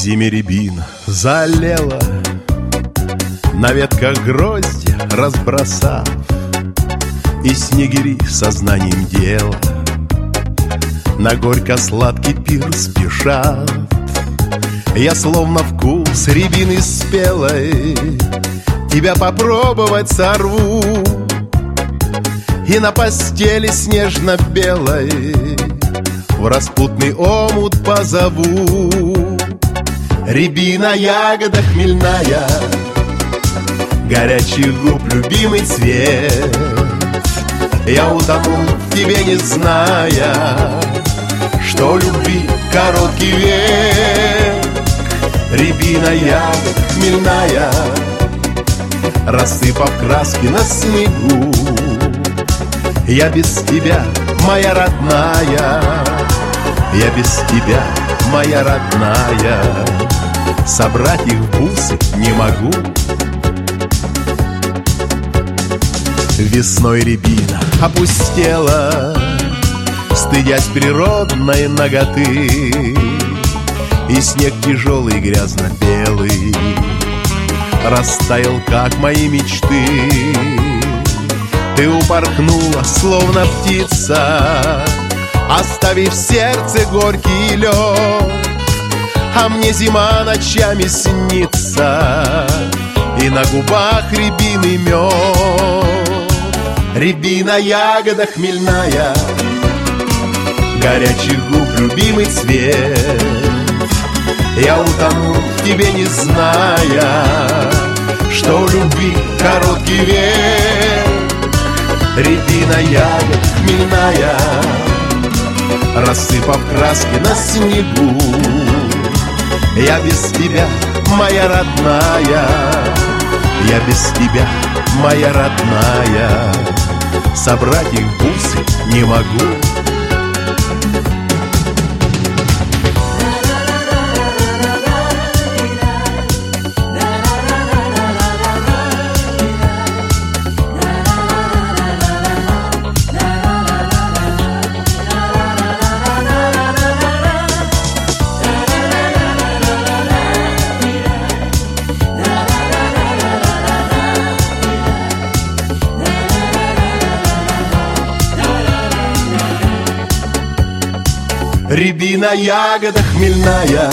зиме рябина залила, на ветках гроздья разбросав, и снегири сознанием дела на горько-сладкий пир спешат. Я словно вкус рябины спелой тебя попробовать сорву, и на постели снежно-белой в распутный омут позову. Рябина, ягода хмельная, горячих губ любимый цвет. Я утонул в тебе, не зная, что любви короткий век. Рябина, ягода хмельная, рассыпав краски на снегу. Я без тебя, моя родная, я без тебя, моя родная, собрать их в бусы не могу. Весной рябина опустела, стыдясь природной наготы, и снег тяжелый грязно-белый растаял, как мои мечты. Ты упорхнула, словно птица, оставив в сердце горький лед. А мне зима ночами снится, и на губах рябиный мед. Рябина, ягода хмельная, горячих губ любимый цвет. Я утонул в тебе, не зная, что у любви короткий век. Рябина, ягода хмельная, рассыпав краски на снегу. Я без тебя, моя родная, я без тебя, моя родная, собрать их в бусы не могу. Рябина, ягода хмельная,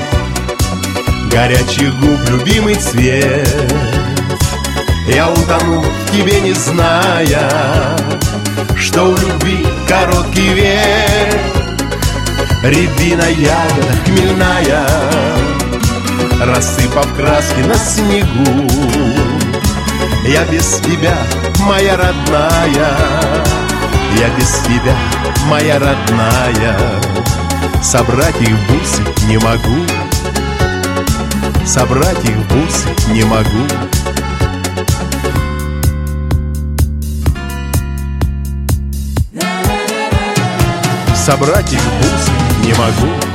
горячих губ любимый цвет. Я утонул в тебе, не зная, что у любви короткий век. Рябина, ягода хмельная, рассыпав краски на снегу. Я без тебя, моя родная, я без тебя, моя родная, собрать их в бусы не могу. Собрать их в бусы не могу. Собрать их в бусы не могу.